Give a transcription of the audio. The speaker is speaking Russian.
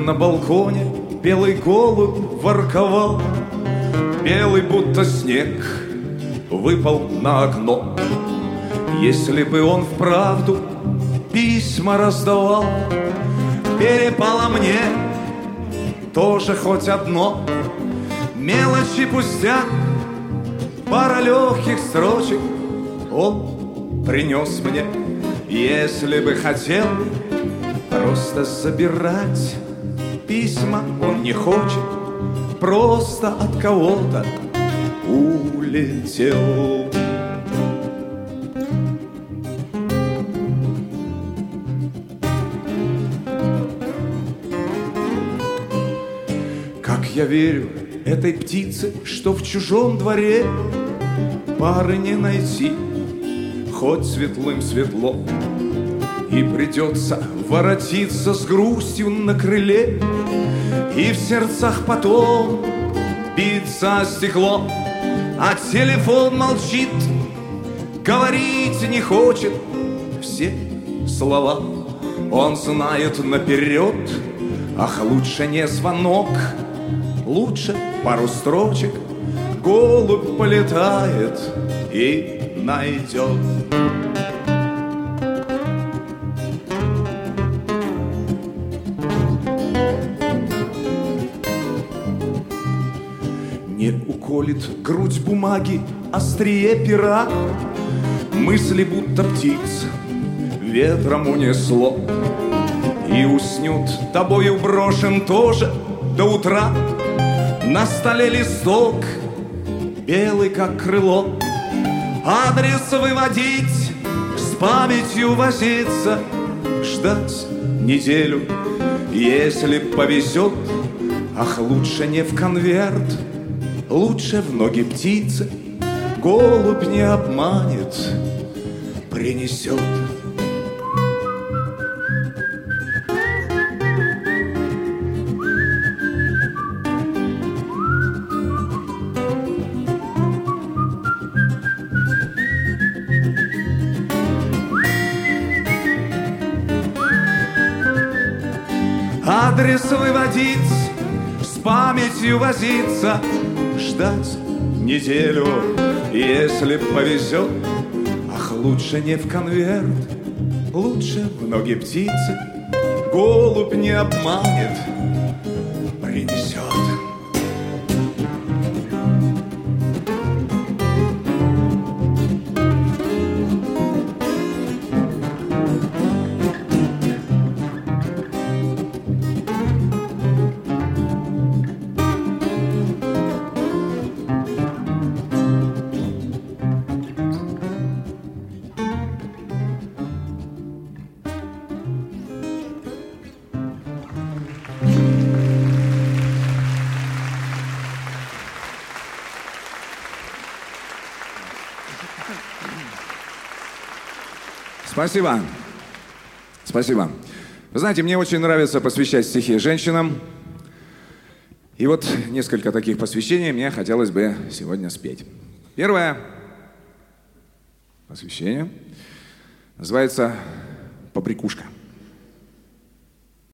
на балконе белый голубь ворковал. Белый, будто снег, выпал на окно. Если бы он вправду письма раздавал, перепало мне тоже хоть одно. Мелочи пустяк, пара легких строчек он принес мне. Если бы хотел просто забирать письма, он не хочет, просто от кого-то улетел. Как я верю этой птице, что в чужом дворе пары не найти, хоть светлым светло, и придется воротиться с грустью на крыле, и в сердцах потом биться о стекло. А телефон молчит, говорить не хочет все слова. Он знает наперед, ах, лучше не звонок, лучше пару строчек. Голубь полетает и найдет. Не уколет грудь бумаги острие пера, мысли будто птиц ветром унесло, и уснет тобою брошен тоже до утра. На столе листок белый, как крыло. Адрес выводить, с памятью возиться, ждать неделю, если повезет. Ах, лучше не в конверт, лучше в ноги птицы. Голубь не обманет, принесет. Адрес выводить, с памятью возиться, ждать неделю, если повезет. Ах, лучше не в конверт, лучше в ноги птицы. Голубь не обманет, принесет. Спасибо. Спасибо. Вы знаете, мне очень нравится посвящать стихи женщинам. И вот несколько таких посвящений мне хотелось бы сегодня спеть. Первое посвящение называется «Побрякушка».